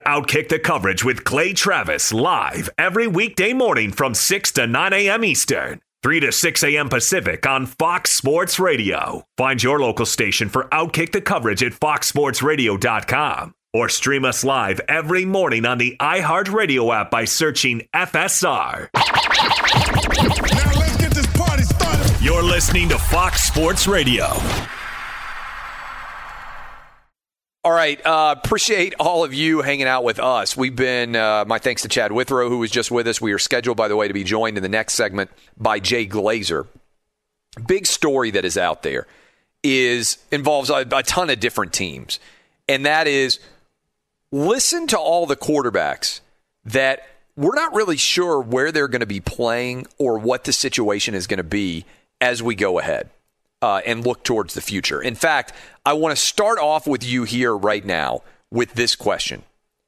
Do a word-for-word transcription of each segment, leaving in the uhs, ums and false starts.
Outkick the Coverage with Clay Travis live every weekday morning from six to nine a.m. Eastern, three to six a.m. Pacific on Fox Sports Radio. Find your local station for Outkick the Coverage at fox sports radio dot com or stream us live every morning on the iHeartRadio app by searching F S R. Now let's get this party started. You're listening to Fox Sports Radio. All right, uh, appreciate all of you hanging out with us. We've been, uh, my thanks to Chad Withrow, who was just with us. We are scheduled, by the way, to be joined in the next segment by Jay Glazer. Big story that is out there is involves a, a ton of different teams, and that is listen to all the quarterbacks that we're not really sure where they're going to be playing or what the situation is going to be as we go ahead. Uh, and look towards the future. In fact, I want to start off with you here right now with this question.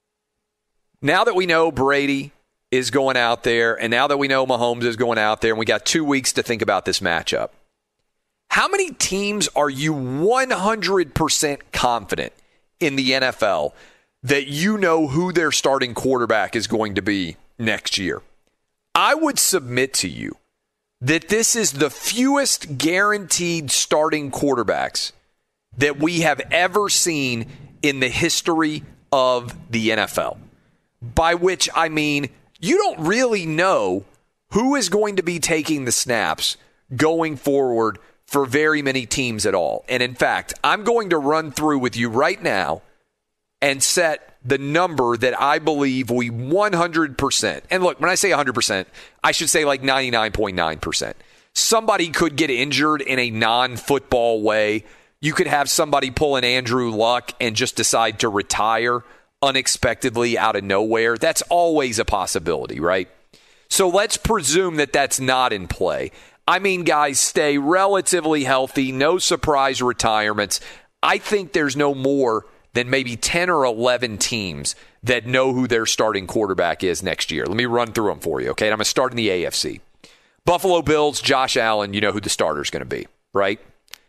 Now that we know Brady is going out there, and now that we know Mahomes is going out there, and we got two weeks to think about this matchup, how many teams are you one hundred percent confident in the N F L that you know who their starting quarterback is going to be next year? I would submit to you that this is the fewest guaranteed starting quarterbacks that we have ever seen in the history of the N F L. By which I mean, you don't really know who is going to be taking the snaps going forward for very many teams at all. And in fact, I'm going to run through with you right now and set the number that I believe we one hundred percent, and look, when I say one hundred percent, I should say like ninety-nine point nine percent. Somebody could get injured in a non-football way. You could have somebody pull an Andrew Luck and just decide to retire unexpectedly out of nowhere. That's always a possibility, right? So let's presume that that's not in play. I mean, guys, stay relatively healthy, no surprise retirements. I think there's no more than maybe ten or eleven teams that know who their starting quarterback is next year. Let me run through them for you, okay? And I'm going to start in the A F C. Buffalo Bills, Josh Allen, you know who the starter is going to be, right?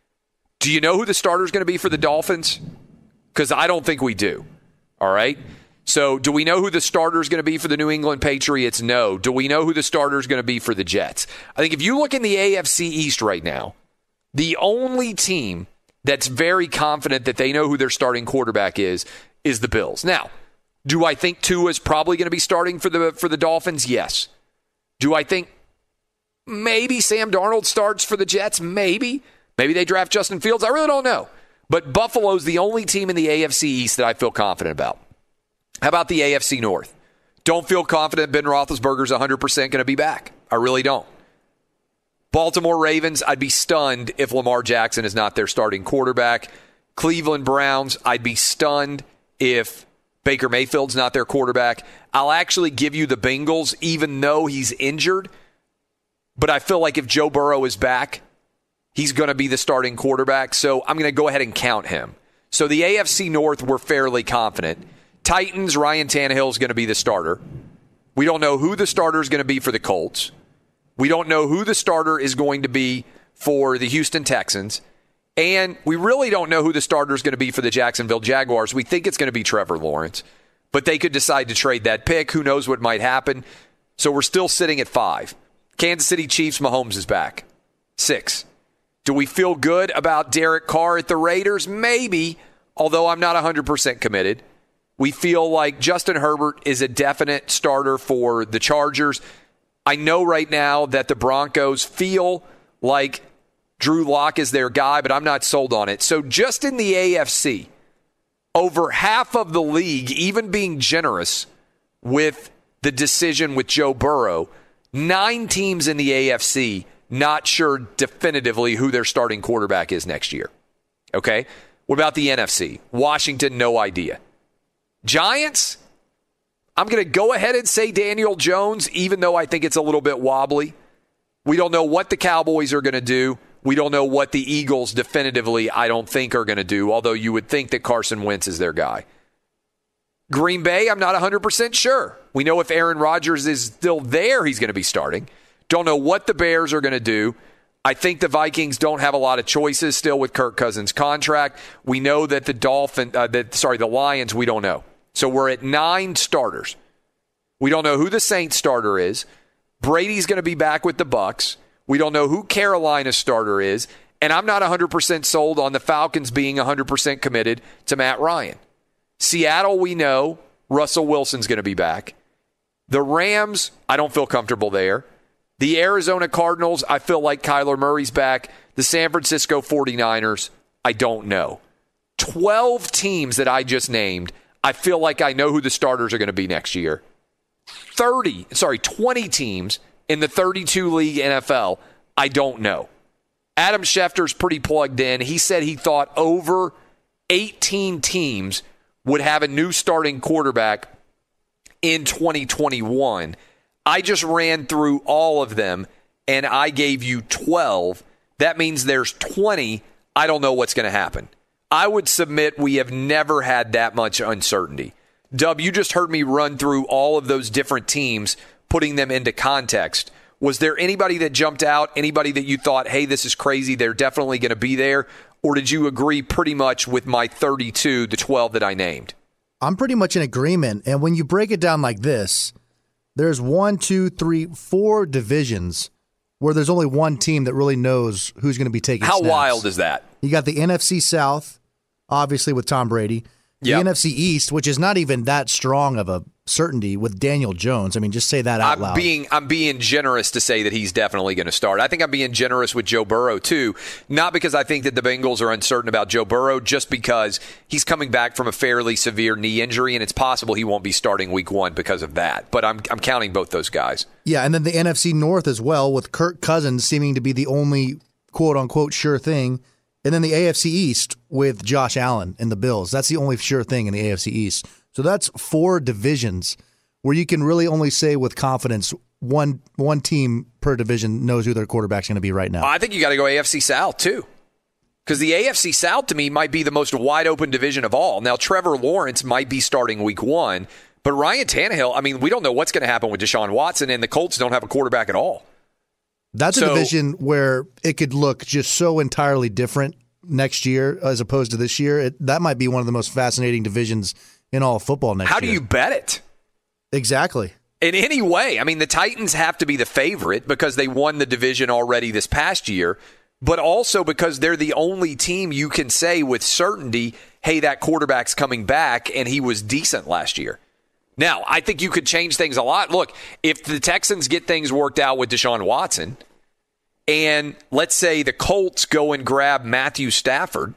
Do you know who the starter is going to be for the Dolphins? Because I don't think we do, all right? So do we know who the starter is going to be for the New England Patriots? No. Do we know who the starter is going to be for the Jets? I think if you look in the A F C East right now, the only team that's very confident that they know who their starting quarterback is, is the Bills. Now, do I think Tua is probably going to be starting for the for the Dolphins? Yes. Do I think maybe Sam Darnold starts for the Jets? Maybe. Maybe they draft Justin Fields. I really don't know. But Buffalo's the only team in the A F C East that I feel confident about. How about the A F C North? Don't feel confident Ben Roethlisberger's one hundred percent going to be back. I really don't. Baltimore Ravens, I'd be stunned if Lamar Jackson is not their starting quarterback. Cleveland Browns, I'd be stunned if Baker Mayfield's not their quarterback. I'll actually give you the Bengals, even though he's injured. But I feel like if Joe Burrow is back, he's going to be the starting quarterback. So I'm going to go ahead and count him. So the A F C North, we're fairly confident. Titans, Ryan Tannehill is going to be the starter. We don't know who the starter is going to be for the Colts. We don't know who the starter is going to be for the Houston Texans. And we really don't know who the starter is going to be for the Jacksonville Jaguars. We think it's going to be Trevor Lawrence. But they could decide to trade that pick. Who knows what might happen? So we're still sitting at five. Kansas City Chiefs, Mahomes is back. Six. Do we feel good about Derek Carr at the Raiders? Maybe, although I'm not one hundred percent committed. We feel like Justin Herbert is a definite starter for the Chargers. I know right now that the Broncos feel like Drew Lock is their guy, but I'm not sold on it. So just in the A F C, over half of the league, even being generous with the decision with Joe Burrow, nine teams in the A F C not sure definitively who their starting quarterback is next year. Okay? What about the N F C? Washington, no idea. Giants, I'm going to go ahead and say Daniel Jones, even though I think it's a little bit wobbly. We don't know what the Cowboys are going to do. We don't know what the Eagles definitively, I don't think, are going to do, although you would think that Carson Wentz is their guy. Green Bay, I'm not one hundred percent sure. We know if Aaron Rodgers is still there, he's going to be starting. Don't know what the Bears are going to do. I think the Vikings don't have a lot of choices still with Kirk Cousins' contract. We know that the Dolphin, uh, that sorry, the Lions, we don't know. So we're at nine starters. We don't know who the Saints starter is. Brady's going to be back with the Bucs. We don't know who Carolina's starter is. And I'm not one hundred percent sold on the Falcons being one hundred percent committed to Matt Ryan. Seattle, we know Russell Wilson's going to be back. The Rams, I don't feel comfortable there. The Arizona Cardinals, I feel like Kyler Murray's back. The San Francisco forty-niners, I don't know. twelve teams that I just named, I feel like I know who the starters are going to be next year. thirty, sorry, twenty teams in the thirty-two league N F L, I don't know. Adam Schefter's pretty plugged in. He said he thought over eighteen teams would have a new starting quarterback in twenty twenty-one. I just ran through all of them, and I gave you twelve. That means there's twenty. I don't know what's going to happen. I would submit we have never had that much uncertainty. Dub, you just heard me run through all of those different teams, putting them into context. Was there anybody that jumped out, anybody that you thought, hey, this is crazy, they're definitely going to be there? Or did you agree pretty much with my thirty-two, the twelve that I named? I'm pretty much in agreement. And when you break it down like this, there's one, two, three, four divisions where there's only one team that really knows who's going to be taking How snaps. wild is that? You got the N F C South, obviously with Tom Brady. The Yep. N F C East, which is not even that strong of a certainty with Daniel Jones. I mean, just say that out I'm loud. being I'm being generous to say that he's definitely going to start. I think I'm being generous with Joe Burrow too, not because I think that the Bengals are uncertain about Joe Burrow, just because he's coming back from a fairly severe knee injury, and it's possible he won't be starting week one because of that. But I'm I'm counting both those guys. Yeah, and then the N F C North as well, with Kirk Cousins seeming to be the only quote-unquote sure thing. And then the A F C East with Josh Allen and the Bills. That's the only sure thing in the A F C East. So that's four divisions where you can really only say with confidence one one team per division knows who their quarterback's going to be right now. I think you got to go A F C South too, because the A F C South to me might be the most wide open division of all. Now Trevor Lawrence might be starting week one, but Ryan Tannehill, I mean, we don't know what's going to happen with Deshaun Watson, and the Colts don't have a quarterback at all. That's So- a division where it could look just so entirely different next year as opposed to this year. It, that might be one of the most fascinating divisions in all of football next How year. do you bet it? Exactly. In any way. I mean, the Titans have to be the favorite because they won the division already this past year, but also because they're the only team you can say with certainty, hey, that quarterback's coming back, and he was decent last year. Now, I think you could change things a lot. Look, if the Texans get things worked out with Deshaun Watson, and let's say the Colts go and grab Matthew Stafford,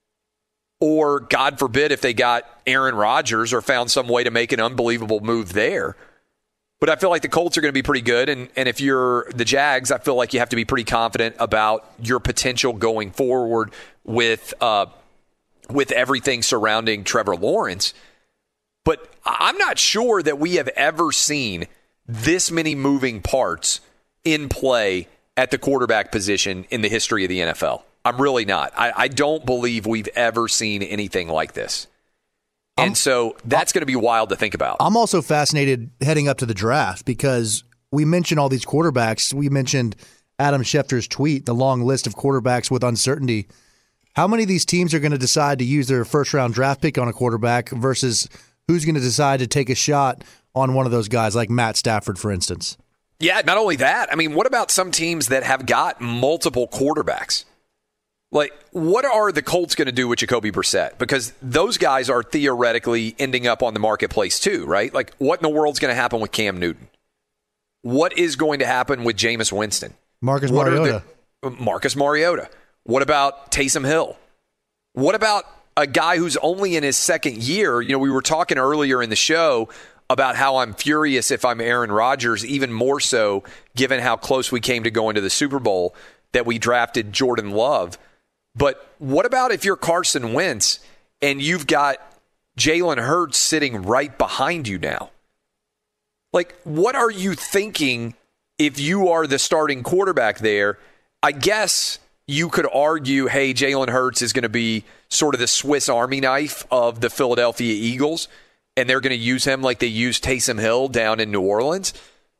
or God forbid if they got Aaron Rodgers or found some way to make an unbelievable move there. But I feel like the Colts are going to be pretty good. And, and if you're the Jags, I feel like you have to be pretty confident about your potential going forward with uh, with everything surrounding Trevor Lawrence. But I'm not sure that we have ever seen this many moving parts in play at the quarterback position in the history of the N F L. I'm really not. I, I don't believe we've ever seen anything like this. And I'm, so that's going to be wild to think about. I'm also fascinated heading up to the draft because we mentioned all these quarterbacks. We mentioned Adam Schefter's tweet, the long list of quarterbacks with uncertainty. How many of these teams are going to decide to use their first-round draft pick on a quarterback versus who's going to decide to take a shot on one of those guys, like Matt Stafford, for instance? Yeah, not only that. I mean, what about some teams that have got multiple quarterbacks? Like, what are the Colts going to do with Jacoby Brissett? Because those guys are theoretically ending up on the marketplace too, right? Like, what in the world's going to happen with Cam Newton? What is going to happen with Jameis Winston? Marcus What are Mariota. the- Marcus Mariota. What about Taysom Hill? What about a guy who's only in his second year? You know, we were talking earlier in the show about how I'm furious if I'm Aaron Rodgers, even more so given how close we came to going to the Super Bowl, that we drafted Jordan Love. But what about if you're Carson Wentz and you've got Jalen Hurts sitting right behind you now? Like, what are you thinking if you are the starting quarterback there? I guess you could argue, hey, Jalen Hurts is going to be sort of the Swiss Army knife of the Philadelphia Eagles, and they're going to use him like they used Taysom Hill down in New Orleans.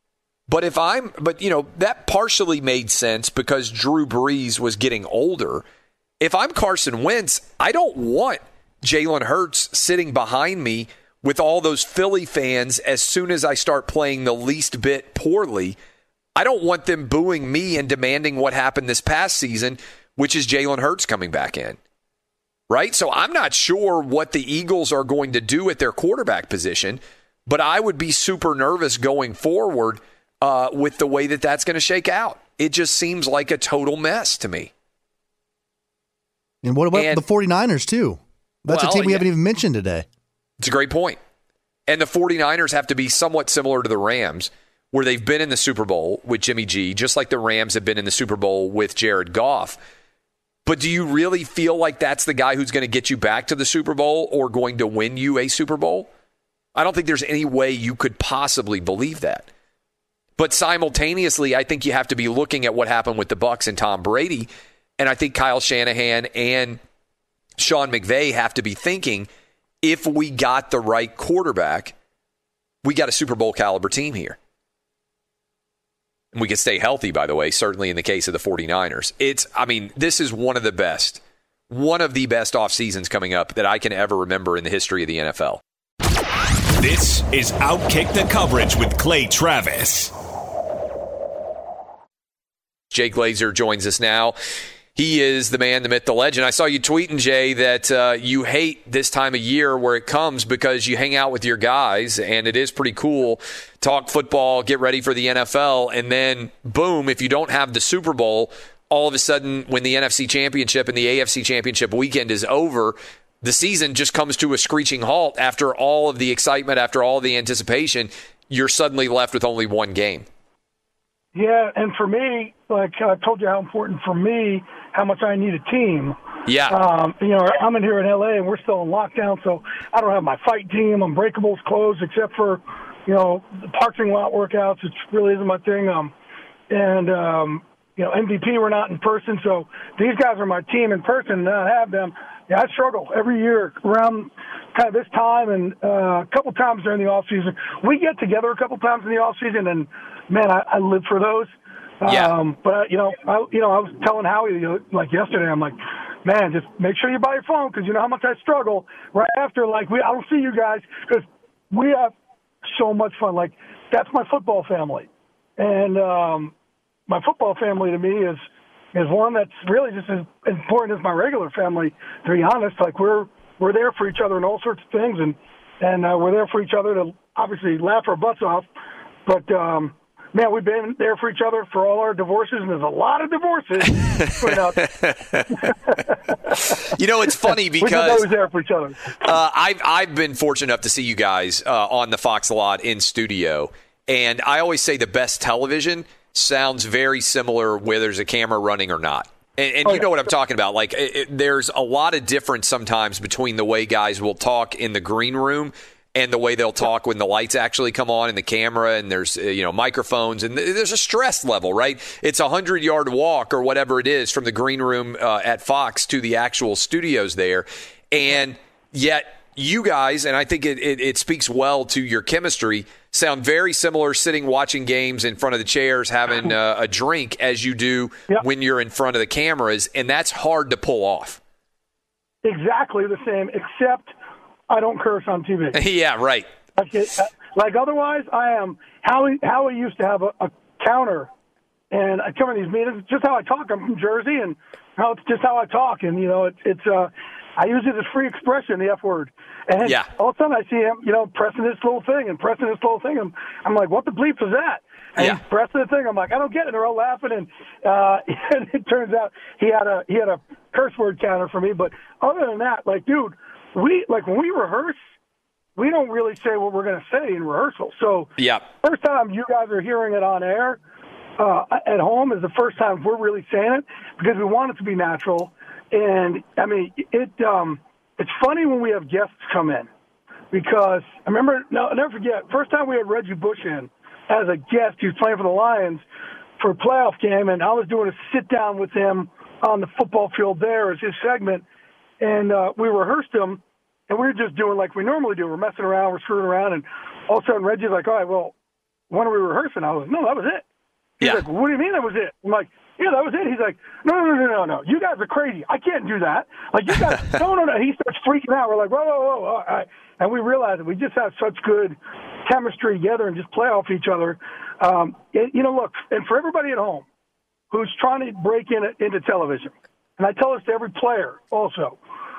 But if I'm, but you know, that partially made sense because Drew Brees was getting older. If I'm Carson Wentz, I don't want Jalen Hurts sitting behind me with all those Philly fans as soon as I start playing the least bit poorly. I don't want them booing me and demanding what happened this past season, which is Jalen Hurts coming back in. Right? So I'm not sure what the Eagles are going to do at their quarterback position, but I would be super nervous going forward uh, with the way that that's going to shake out. It just seems like a total mess to me. And what about and, the 49ers, too? That's well, a team we yeah. haven't even mentioned today. It's a great point. And the 49ers have to be somewhat similar to the Rams, where they've been in the Super Bowl with Jimmy G, just like the Rams have been in the Super Bowl with Jared Goff. But do you really feel like that's the guy who's going to get you back to the Super Bowl or going to win you a Super Bowl? I don't think there's any way you could possibly believe that. But simultaneously, I think you have to be looking at what happened with the Bucs and Tom Brady. And I think Kyle Shanahan and Sean McVay have to be thinking, if we got the right quarterback, we got a Super Bowl caliber team here. And we can stay healthy, by the way, certainly in the case of the 49ers. It's, I mean, this is one of the best, one of the best off seasons coming up that I can ever remember in the history of the N F L. This is Outkick the Coverage with Clay Travis. Jay Glazer joins us now. He is the man, the myth, the legend. I saw you tweeting, Jay, that uh, you hate this time of year where it comes because you hang out with your guys, and it is pretty cool. Talk football, get ready for the N F L, and then, boom, if you don't have the Super Bowl, all of a sudden when the N F C Championship and the A F C Championship weekend is over, the season just comes to a screeching halt. After all of the excitement, after all the anticipation, you're suddenly left with only one game. Yeah, and for me, like I told you how important for me, how much I need a team. Yeah. Um, you know, I'm in here in L A and we're still in lockdown, so I don't have my fight team. Unbreakable's closed except for, you know, the parking lot workouts, which really isn't my thing. Um, and, um, you know, M V P, we're not in person, so these guys are my team in person, and I have them. Yeah, I struggle every year around kind of this time and uh, a couple times during the off season. We get together a couple times in the off season, and man, I, I live for those. Yeah. Um, but you know, I, you know, I was telling Howie you know, like yesterday. I'm like, man, just make sure you buy your phone because you know how much I struggle right after. Like, we, I don't see you guys because we have so much fun. Like, that's my football family, and um, my football family to me is. is one that's really just as important as my regular family, to be honest. Like, we're we're there for each other in all sorts of things, and, and uh, we're there for each other to obviously laugh our butts off. But, um, man, we've been there for each other for all our divorces, and there's a lot of divorces. You know, it's funny because we're always there for each other. uh, I've, I've been fortunate enough to see you guys uh, on the Fox lot in studio, and I always say the best television sounds very similar whether there's a camera running or not. And, and oh, you yeah. know what I'm talking about. Like, it, it, there's a lot of difference sometimes between the way guys will talk in the green room and the way they'll talk when the lights actually come on and the camera and there's, uh, you know, microphones. And th- there's a stress level, right? It's a hundred-yard walk or whatever it is from the green room uh, at Fox to the actual studios there. And yet you guys, and I think it, it, it speaks well to your chemistry, sound very similar sitting watching games in front of the chairs having uh, a drink as you do yep. when you're in front of the cameras, and that's hard to pull off. Exactly the same, except I don't curse on T V. Yeah, right. Like, it, like otherwise, I am Howie. Howie used to have a, a counter, and I come in these meetings. Just how I talk. I'm from Jersey, and how it's just how I talk. And you know, it, it's uh, I use it as free expression, the F word. And yeah. all of a sudden, I see him, you know, pressing this little thing and pressing this little thing. I'm, I'm like, what the bleep is that? And yeah. he's pressing the thing. I'm like, I don't get it. They're all laughing, and, uh, and it turns out he had a he had a curse word counter for me. But other than that, like, dude, we like when we rehearse, we don't really say what we're going to say in rehearsal. So yeah. first time you guys are hearing it on air uh, at home is the first time we're really saying it because we want it to be natural. And I mean, it. Um, It's funny when we have guests come in because I remember, no, I'll never forget, first time we had Reggie Bush in as a guest. He was playing for the Lions for a playoff game, and I was doing a sit-down with him on the football field there as his segment. And uh, we rehearsed him, and we were just doing like we normally do. We're messing around, we're screwing around, and all of a sudden Reggie's like, all right, well, when are we rehearsing? I was like, no, that was it. He's yeah. like, what do you mean that was it? I'm like, yeah, that was it. He's like, no, no, no, no, no. You guys are crazy. I can't do that. Like, you guys, no, no, no. He starts freaking out. We're like, whoa, whoa, whoa. All right. and we realize that we just have such good chemistry together and just play off each other. Um, it, you know, look, and for everybody at home who's trying to break in, into television, and I tell this to every player also,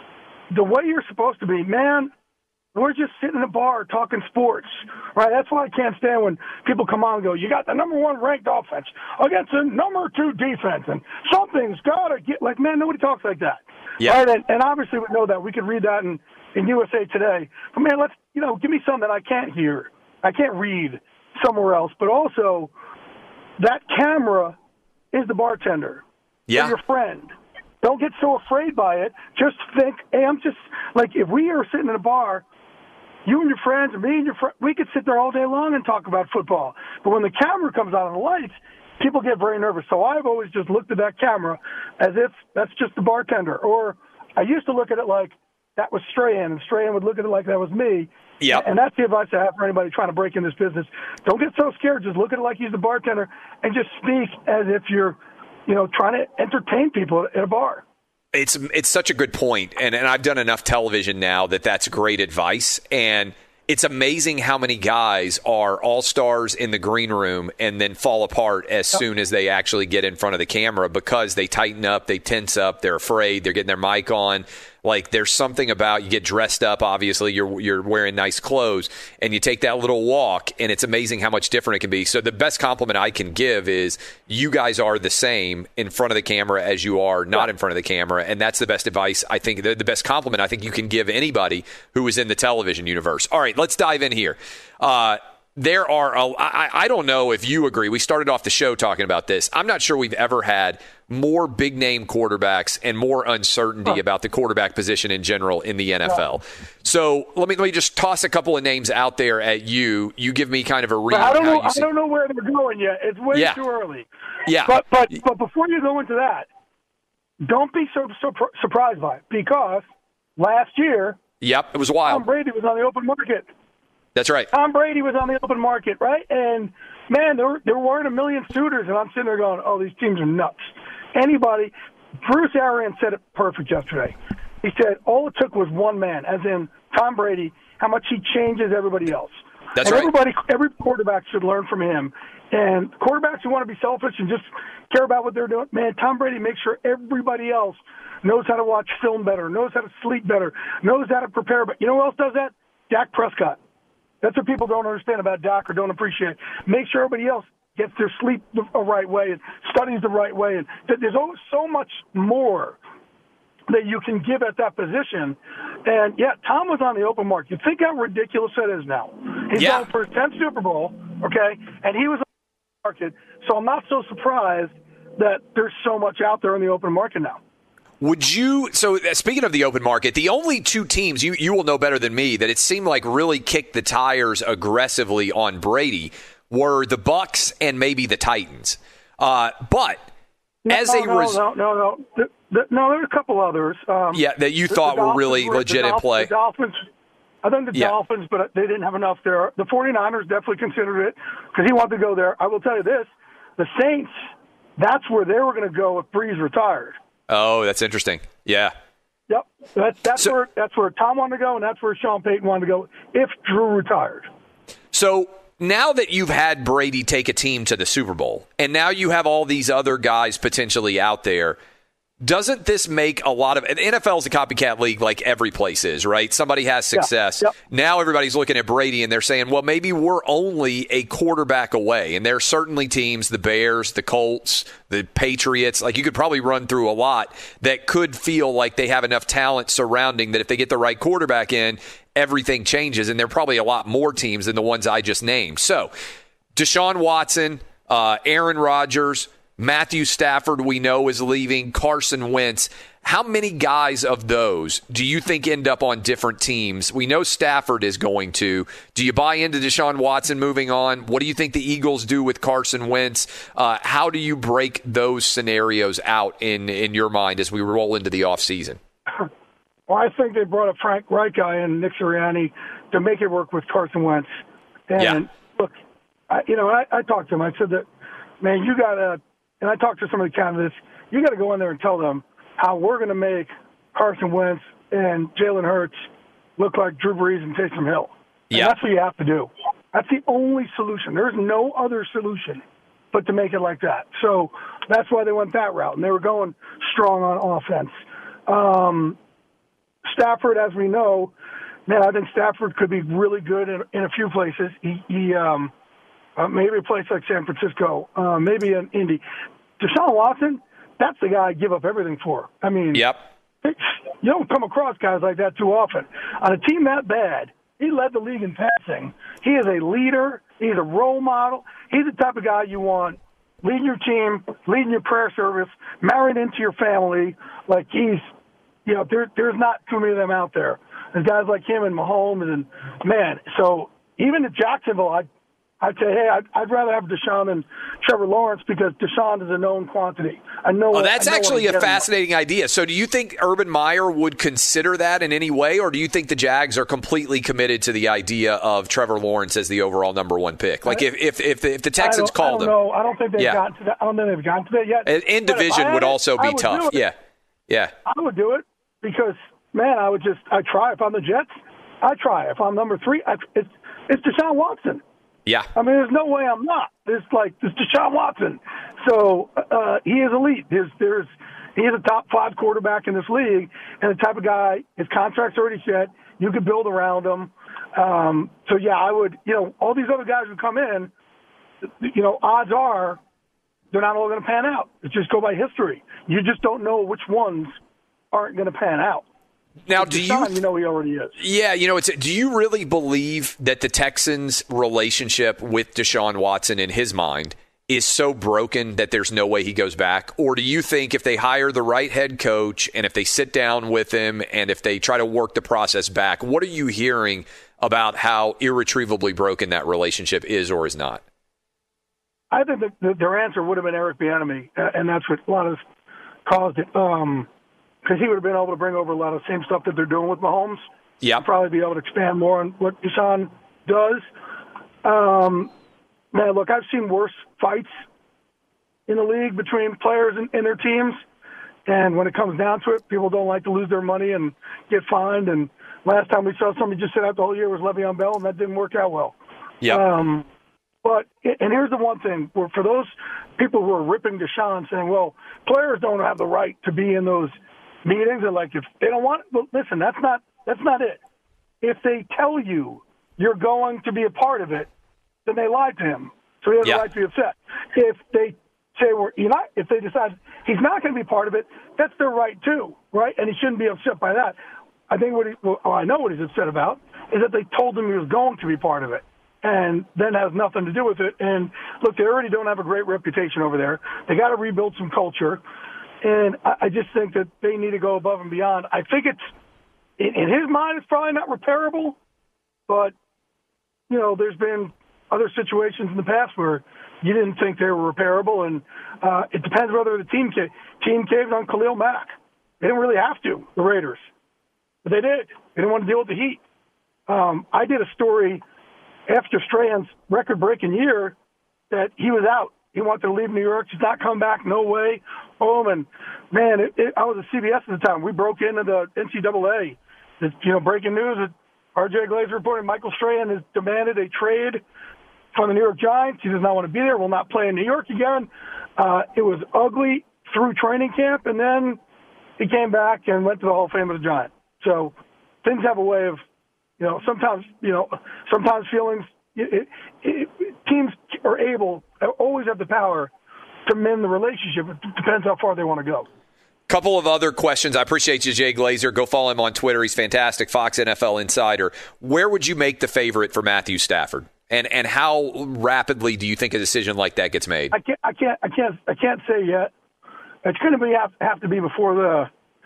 the way you're supposed to be, man, we're just sitting in a bar talking sports, right? That's why I can't stand when people come on and go, you got the number one ranked offense against the number two defense, and something's got to get – like, man, nobody talks like that. Yeah. Right? And, and obviously we know that. We could read that in, in U S A Today. But, man, let's – you know, give me something that I can't hear. I can't read somewhere else. But also, that camera is the bartender. Yeah. Or your friend. Don't get so afraid by it. Just think, hey, I'm just – like, if we are sitting in a bar – you and your friends and me and your friends, we could sit there all day long and talk about football. But when the camera comes on and the lights, people get very nervous. So I've always just looked at that camera as if that's just the bartender. Or I used to look at it like that was Strahan, and Strahan would look at it like that was me. Yep. And that's the advice I have for anybody trying to break in this business. Don't get so scared. Just look at it like he's the bartender and just speak as if you're, you know, trying to entertain people at a bar. It's it's such a good point, and, and I've done enough television now that that's great advice, and it's amazing how many guys are all-stars in the green room and then fall apart as soon as they actually get in front of the camera because they tighten up, they tense up, they're afraid, they're getting their mic on. Like, there's something about, you get dressed up, obviously, you're you're wearing nice clothes, and you take that little walk, and it's amazing how much different it can be. So the best compliment I can give is you guys are the same in front of the camera as you are not in front of the camera, and that's the best advice, I think, the, the best compliment I think you can give anybody who is in the television universe. All right, let's dive in here. Uh, there are, a, I, I don't know if you agree. We started off the show talking about this. I'm not sure we've ever had more big-name quarterbacks and more uncertainty huh. about the quarterback position in general in the N F L. Yeah. So let me let me just toss a couple of names out there at you. You give me kind of a read. I don't how know. you see. I don't know where they're going yet. It's way yeah. too early. Yeah. But but but before you go into that, don't be so, so surprised by it, because last year, yep, it was wild. Tom Brady was on the open market. That's right. Tom Brady was on the open market, right? And, man, there, were, there weren't a million suitors, and I'm sitting there going, oh, these teams are nuts. Anybody – Bruce Arians said it perfect yesterday. He said all it took was one man, as in Tom Brady, how much he changes everybody else. That's and right. Everybody, every quarterback should learn from him. And quarterbacks who want to be selfish and just care about what they're doing, man, Tom Brady makes sure everybody else knows how to watch film better, knows how to sleep better, knows how to prepare. But you know who else does that? Dak Prescott. That's what people don't understand about Dak or don't appreciate. Make sure everybody else gets their sleep the right way and studies the right way. And there's always so much more that you can give at that position. And, yeah, Tom was on the open market. You think how ridiculous that is now. He's yeah. going for his tenth Super Bowl, okay, and he was on the market. So I'm not so surprised that there's so much out there in the open market now. Would you, so speaking of the open market, the only two teams, you, you will know better than me, that it seemed like really kicked the tires aggressively on Brady were the Bucs and maybe the Titans. Uh, but no, as no, a no, result. No, no, no. The, the, no, there's a couple others. Um, yeah, that you thought were really were, legit Dolphins, in play. The Dolphins, I think the yeah. Dolphins, but they didn't have enough there. The 49ers definitely considered it because he wanted to go there. I will tell you this, the Saints, that's where they were going to go if Breeze retired. Oh, that's interesting. Yeah. Yep. That's that's so, where that's where Tom wanted to go, and that's where Sean Payton wanted to go if Drew retired. So now that you've had Brady take a team to the Super Bowl, and now you have all these other guys potentially out there, doesn't this make a lot of – the N F L is a copycat league like every place is, right? Somebody has success. Yeah, yep. Now everybody's looking at Brady and they're saying, well, maybe we're only a quarterback away. And there are certainly teams, the Bears, the Colts, the Patriots, like you could probably run through a lot that could feel like they have enough talent surrounding that if they get the right quarterback in, everything changes. And there are probably a lot more teams than the ones I just named. So Deshaun Watson, uh, Aaron Rodgers, Matthew Stafford, we know, is leaving. Carson Wentz. How many guys of those do you think end up on different teams? We know Stafford is going to. Do you buy into Deshaun Watson moving on? What do you think the Eagles do with Carson Wentz? Uh, how do you break those scenarios out in, in your mind as we roll into the offseason? Well, I think they brought a Frank Reich guy and Nick Sirianni to make it work with Carson Wentz. And, yeah. look, I, you know, I, I talked to him. I said that, man, you got to – and I talked to some of the candidates, you got to go in there and tell them how we're going to make Carson Wentz and Jalen Hurts look like Drew Brees and Taysom Hill. And Yeah. that's what you have to do. That's the only solution. There's no other solution but to make it like that. So that's why they went that route, and they were going strong on offense. Um, Stafford, as we know, man, I think Stafford could be really good in, in a few places. He, he um, uh, maybe a place like San Francisco, uh, maybe in Indy. Deshaun Watson, that's the guy I give up everything for. I mean, Yep. you don't come across guys like that too often. On a team that bad, he led the league in passing. He is a leader. He's a role model. He's the type of guy you want leading your team, leading your prayer service, married into your family. Like he's, you know, there, there's not too many of them out there. There's guys like him and Mahomes and, man, so even at Jacksonville, I'd, I'd say, hey, I'd, I'd rather have Deshaun than Trevor Lawrence because Deshaun is a known quantity. I know. Oh, that's I know actually a getting. fascinating idea. So do you think Urban Meyer would consider that in any way, or do you think the Jags are completely committed to the idea of Trevor Lawrence as the overall number one pick? Like if if, if, the, if the Texans I called I him. know. I don't think they've Yeah. gotten to that. I don't think they've gotten to that yet. In, in But if I division had would it, also I be would tough. do it. Yeah. Yeah. I would do it because, man, I would just, I try. If I'm the Jets, I try. If I'm number three, I, it's, it's Deshaun Watson. Yeah. I mean, there's no way I'm not. It's like, it's Deshaun Watson. So uh, he is elite. There's, there's, he is a top five quarterback in this league, and the type of guy, his contract's already set. You could build around him. Um, so, yeah, I would, you know, all these other guys who come in, you know, odds are they're not all going to pan out. It's just go by history. You just don't know which ones aren't going to pan out. Now, do you? Deshaun, you know he already is. Yeah, you know, it's. Do you really believe that the Texans' relationship with Deshaun Watson, in his mind, is so broken that there's no way he goes back? Or do you think if they hire the right head coach and if they sit down with him and if they try to work the process back, what are you hearing about how irretrievably broken that relationship is or is not? I think that the, their answer would have been Eric Bieniemy, uh, and that's what a lot of this caused it. Um, because he would have been able to bring over a lot of the same stuff that they're doing with Mahomes. Yeah. Probably be able to expand more on what Deshaun does. Um, man, look, I've seen worse fights in the league between players and, and their teams. And when it comes down to it, people don't like to lose their money and get fined. And last time we saw somebody just sit out the whole year was Le'Veon Bell, and that didn't work out well. Yeah. Um, but and here's the one thing: where for those people who are ripping Deshaun, saying, "Well, players don't have the right to be in those meetings," and like if they don't want, well, listen, that's not that's not it. If they tell you you're going to be a part of it, then they lied to him, so he has Yeah. a right to be upset. If they say we're you're not, if they decide he's not going to be part of it, that's their right too, right? And he shouldn't be upset by that. I think what he, well, I know what he's upset about is that they told him he was going to be part of it, and then has nothing to do with it. And look, they already don't have a great reputation over there. They got to rebuild some culture, and I, I just think that they need to go above and beyond. I think it's in, in his mind, it's probably not repairable, but you know, there's been other situations in the past where you didn't think they were repairable, and uh, it depends whether the team ca- team caved on Khalil Mack. They didn't really have to, the Raiders, but they did. They didn't want to deal with the heat. Um, I did a story after Strahan's record-breaking year that he was out. He wanted to leave New York. He's not come back. No way. Home. And, man, it, it, I was at C B S at the time. We broke into the N C double A. It's, you know, breaking news that R J Glazer reported Michael Strahan has demanded a trade from the New York Giants. He does not want to be there. Will not play in New York again. Uh, it was ugly through training camp, and then he came back and went to the Hall of Fame of the Giants. So things have a way of, you know, sometimes, you know, sometimes feelings, it, it, it, teams are able, always have the power to mend the relationship. It depends how far they want to go. Couple of other questions. I appreciate you, Jay Glazer. Go follow him on Twitter. He's fantastic. Fox N F L Insider. Where would you make the favorite for Matthew Stafford? And and how rapidly do you think a decision like that gets made? I can't, I can't, I can't, I can't say yet. It's going to be have, have to be before the,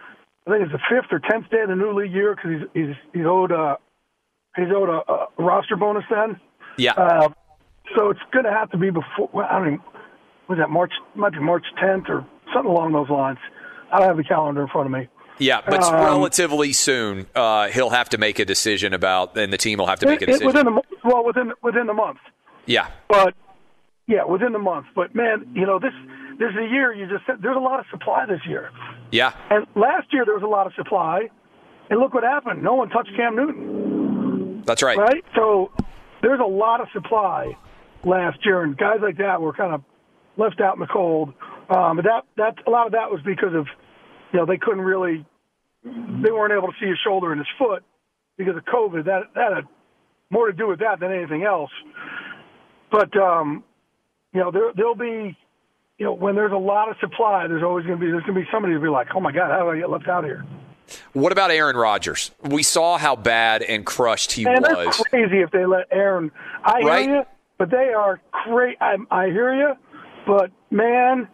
I think it's the fifth or tenth day of the new league year because he's he's he's owed a he's owed a, a roster bonus then. Yeah. Uh, so it's going to have to be before. Well, I don't even, was that March? Might be March tenth or something along those lines. I don't have the calendar in front of me. Yeah, but um, relatively soon, uh, he'll have to make a decision about, and the team will have to make a it, it, decision. within the well, within within the month. Yeah. But yeah, within the month. But man, you know this. This is a year you just said there's a lot of supply this year. Yeah. And last year there was a lot of supply, And look what happened. No one touched Cam Newton. That's right. Right? So there's a lot of supply last year, and guys like that were kind of left out in the cold. Um, but that, that, a lot of that was because of, you know, they couldn't really, they weren't able to see his shoulder and his foot because of COVID. That, that had more to do with that than anything else. But, um, you know, there, there'll be, you know, when there's a lot of supply, there's always going to be, there's going to be somebody who'll be like, oh my God, how did I get left out here? What about Aaron Rodgers? We saw how bad and crushed he Man, was. They're crazy if they let Aaron. I hear Right? you, but they are crazy. I, I hear you, but man,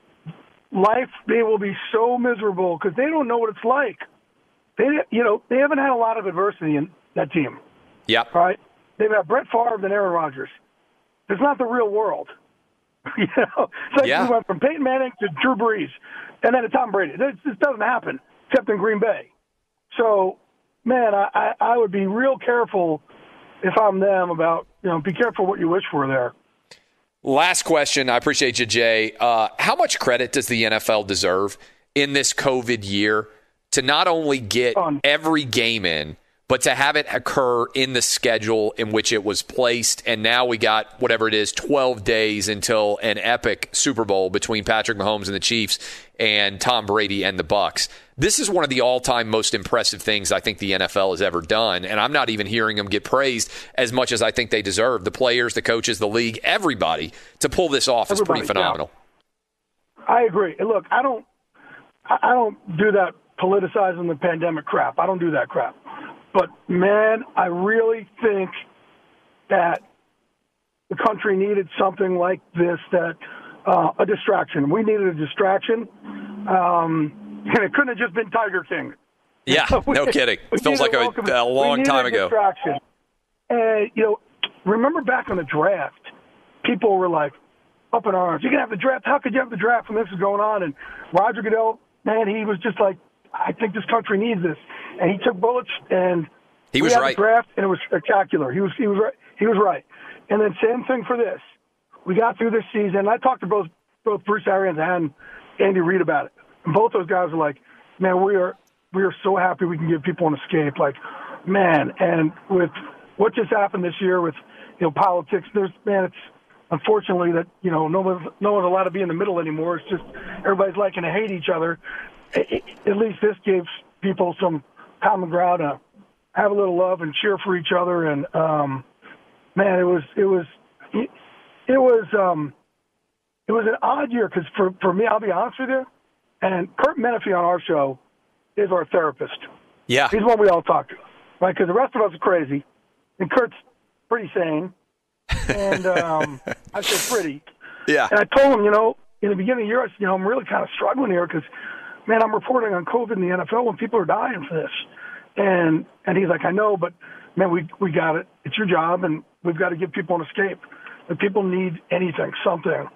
life, they will be so miserable because they don't know what it's like. They, you know, they haven't had a lot of adversity in that team. Yep. Right? They've had Brett Favre and Aaron Rodgers. It's not the real world. you know, it's like Yeah. we went from Peyton Manning to Drew Brees, and then to Tom Brady. This, this doesn't happen except in Green Bay. So, man, I, I, I would be real careful if I'm them about, you know, be careful what you wish for there. Last question. I appreciate you, Jay. Uh, how much credit does the N F L deserve in this COVID year to not only get Um, every game in, but to have it occur in the schedule in which it was placed? And now we got, whatever it is, twelve days until an epic Super Bowl between Patrick Mahomes and the Chiefs and Tom Brady and the Bucs. This is one of the all-time most impressive things I think the N F L has ever done, and I'm not even hearing them get praised as much as I think they deserve. The players, the coaches, the league, everybody, to pull this off is pretty Everybody, phenomenal. Yeah. I agree. And look, I don't, I I don't do that politicizing the pandemic crap. I don't do that crap. But man, I really think that the country needed something like this, that uh, a distraction. We needed a distraction. Um, And it couldn't have just been Tiger King. Yeah, no kidding. It feels like a, a long time ago. Distraction. And, you know, remember back on the draft, people were like up in arms. You can have the draft. How could you have the draft when this is going on? And Roger Goodell, man, he was just like, I think this country needs this. And he took bullets, and He we was had right. the draft, and it was spectacular. He was, he was right. He was right. And then same thing for this. We got through this season. I talked to both both Bruce Arians and Andy Reid about it. And both those guys are like, man, we are we are so happy we can give people an escape. Like, man, and with what just happened this year with, you know, politics, there's, man, it's unfortunately that, you know, no one's, no one's allowed to be in the middle anymore. It's just everybody's liking to hate each other. At least this gave people some common ground to have a little love and cheer for each other. And, um, man, it was, it was, it, it was, um, it was an odd year because for, for me, I'll be honest with you, and Kurt Menefee on our show is our therapist. Yeah. He's one we all talk to, right? Because the rest of us are crazy, and Kurt's pretty sane. And um, I said pretty. Yeah. And I told him, you know, in the beginning of the year, I said, you know, I'm really kind of struggling here because, man, I'm reporting on COVID in the N F L when people are dying for this. And and he's like, I know, but, man, we we got it. It's your job, and we've got to give people an escape. If people need anything, something.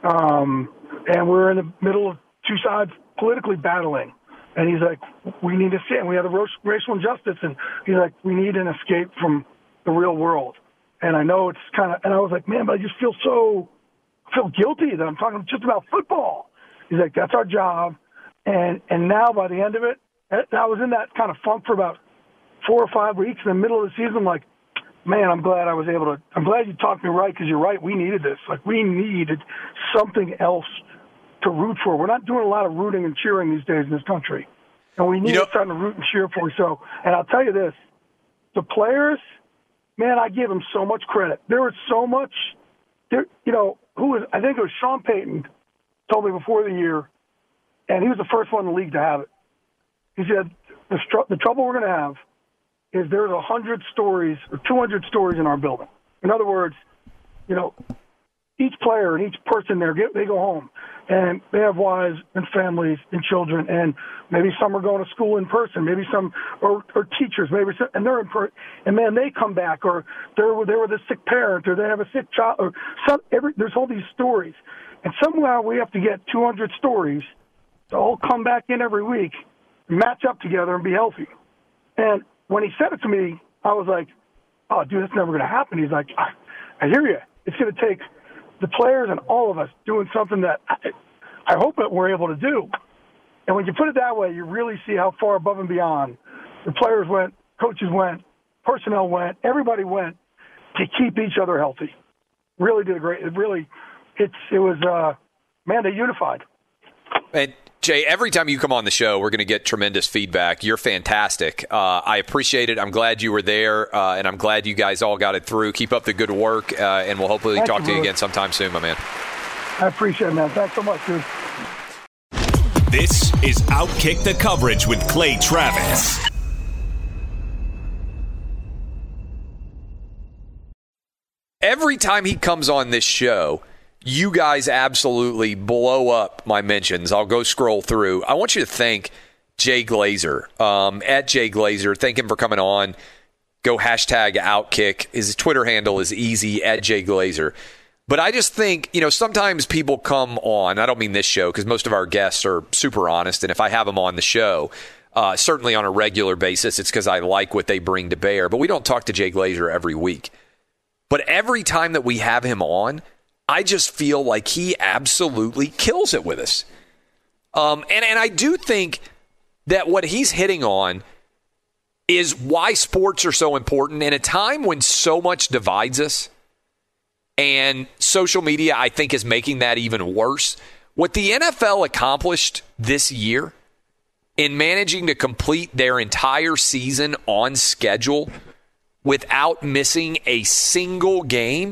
Um, and we're in the middle of two sides politically battling. And he's like, we need to escape. And we have the racial injustice. And he's like, we need an escape from the real world. And I know it's kind of, and I was like, man, but I just feel so, I feel guilty that I'm talking just about football. He's like, that's our job. And and now by the end of it, I was in that kind of funk for about four or five weeks. In the middle of the season, I'm like, man, I'm glad I was able to, I'm glad you talked me right, because you're right. We needed this. Like, we needed something else to root for. We're not doing a lot of rooting and cheering these days in this country. And we need You know, something to root and cheer for. So, and I'll tell you this, the players, man, I give them so much credit. There was so much, there, you know, who was, I think it was Sean Payton told me before the year, and he was the first one in the league to have it. He said, the, str- the trouble we're going to have is there's one hundred stories or two hundred stories in our building. In other words, you know, each player and each person there, get, they go home, and they have wives and families and children, and maybe some are going to school in person, maybe some or, or teachers, maybe some, and they're in person, and man, they come back, or they're they were the sick parent, or they have a sick child, or some. Every there's all these stories, and somehow we have to get two hundred stories to all come back in every week, match up together, and be healthy. And when he said it to me, I was like, "Oh, dude, that's never going to happen." He's like, I, "I hear you. It's going to take the players and all of us doing something that I, I hope that we're able to do." And when you put it that way, you really see how far above and beyond the players went, coaches went, personnel went, everybody went to keep each other healthy. Really did a great. It really, it's it was uh, man, they unified. And Jay, every time you come on the show, we're going to get tremendous feedback. You're fantastic. Uh, I appreciate it. I'm glad you were there, uh, and I'm glad you guys all got it through. Keep up the good work, uh, and we'll hopefully Thank talk you, to you Bruce. again sometime soon, my man. I appreciate it, man. Thanks so much, dude. This is Outkick the Coverage with Clay Travis. Every time he comes on this show, you guys absolutely blow up my mentions. I'll go scroll through. I want you to thank Jay Glazer, um, at Jay Glazer. Thank him for coming on. Go hashtag Outkick. His Twitter handle is easy, at Jay Glazer. But I just think, you know, sometimes people come on. I don't mean this show because most of our guests are super honest. And if I have them on the show, uh, certainly on a regular basis, it's because I like what they bring to bear. But we don't talk to Jay Glazer every week. But every time that we have him on, I just feel like he absolutely kills it with us. Um, and, and I do think that what he's hitting on is why sports are so important in a time when so much divides us. And social media, I think, is making that even worse. What the N F L accomplished this year in managing to complete their entire season on schedule without missing a single game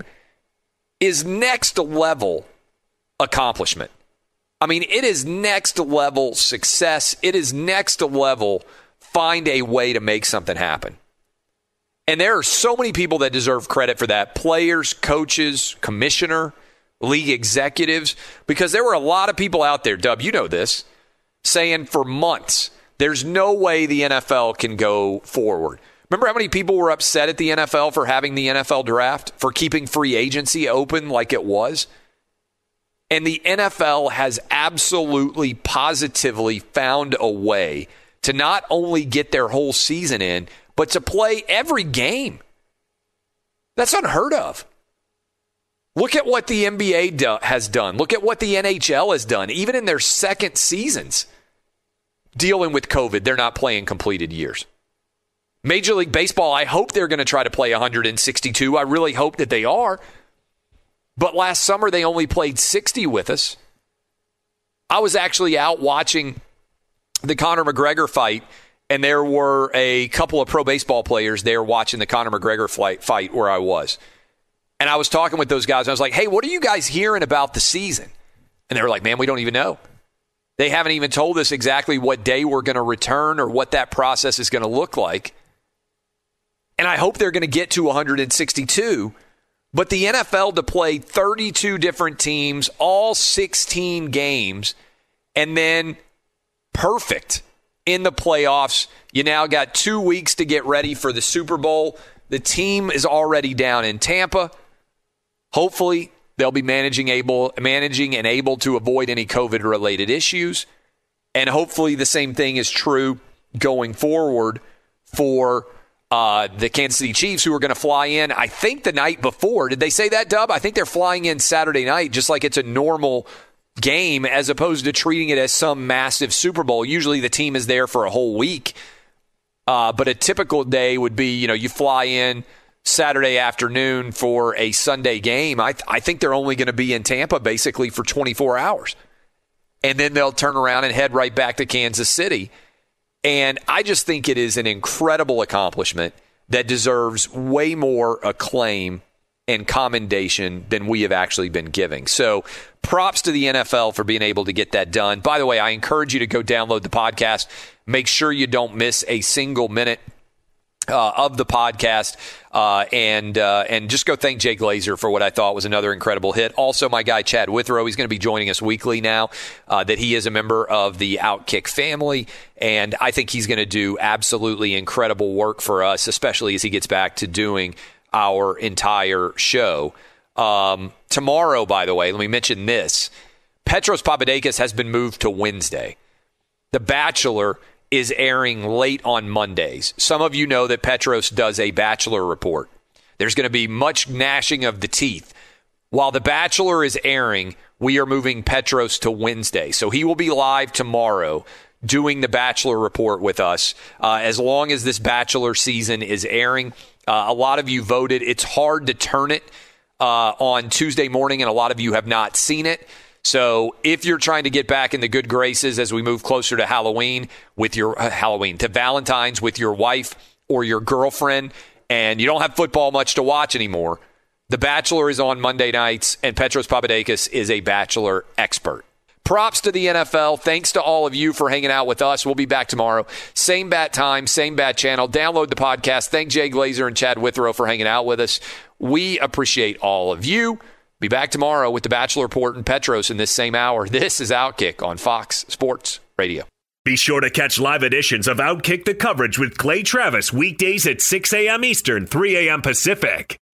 is next level accomplishment. I mean, it is next level success. It is next level find a way to make something happen. And there are so many people that deserve credit for that. Players, coaches, commissioner, league executives, because there were a lot of people out there, Dub, you know this, saying for months, there's no way the N F L can go forward. Remember how many people were upset at the N F L for having the N F L draft, for keeping free agency open like it was? And the N F L has absolutely, positively found a way to not only get their whole season in, but to play every game. That's unheard of. Look at what the N B A do- has done. Look at what the N H L has done. Even in their second seasons, dealing with COVID, they're not playing completed years. Major League Baseball, I hope they're going to try to play one hundred sixty-two. I really hope that they are. But last summer, they only played sixty with us. I was actually out watching the Conor McGregor fight, and there were a couple of pro baseball players there watching the Conor McGregor fight, fight where I was. And I was talking with those guys, and I was like, hey, what are you guys hearing about the season? And they were like, man, we don't even know. They haven't even told us exactly what day we're going to return or what that process is going to look like. And I hope they're going to get to one hundred sixty-two. But the N F L to play thirty-two different teams, all sixteen games, and then perfect in the playoffs. You now got two weeks to get ready for the Super Bowl. The team is already down in Tampa. Hopefully, they'll be managing able, managing and able to avoid any COVID-related issues. And hopefully the same thing is true going forward for uh, the Kansas City Chiefs, who are going to fly in, I think, the night before. Did they say that, Dub? I think they're flying in Saturday night, just like it's a normal game, as opposed to treating it as some massive Super Bowl. Usually the team is there for a whole week. Uh, but a typical day would be, you know, you fly in Saturday afternoon for a Sunday game. I, th- I think they're only going to be in Tampa basically for twenty-four hours. And then they'll turn around and head right back to Kansas City. And I just think it is an incredible accomplishment that deserves way more acclaim and commendation than we have actually been giving. So props to the N F L for being able to get that done. By the way, I encourage you to go download the podcast. Make sure you don't miss a single minute uh, of the podcast. Uh, and uh, and just go thank Jay Glazer for what I thought was another incredible hit. Also, my guy Chad Withrow, he's going to be joining us weekly now, uh, that he is a member of the Outkick family. And I think he's going to do absolutely incredible work for us, especially as he gets back to doing our entire show. Um, tomorrow, by the way, let me mention this. Petros Papadakis has been moved to Wednesday. The Bachelor is airing late on Mondays. Some of you know that Petros does a Bachelor report. There's going to be much gnashing of the teeth. While The Bachelor is airing, we are moving Petros to Wednesday. So he will be live tomorrow doing the Bachelor Report with us uh, as long as this Bachelor season is airing. Uh, a lot of you voted. It's hard to turn it uh, on Tuesday morning, and a lot of you have not seen it. So if you're trying to get back in the good graces as we move closer to Halloween with your uh, Halloween to Valentine's with your wife or your girlfriend, and you don't have football much to watch anymore, The Bachelor is on Monday nights, and Petros Papadakis is a Bachelor expert. Props to the N F L. Thanks to all of you for hanging out with us. We'll be back tomorrow. Same bat time, same bat channel. Download the podcast. Thank Jay Glazer and Chad Withrow for hanging out with us. We appreciate all of you. Be back tomorrow with the Bachelor Report and Petros in this same hour. This is Outkick on Fox Sports Radio. Be sure to catch live editions of Outkick the Coverage with Clay Travis weekdays at six a.m. Eastern, three a.m. Pacific.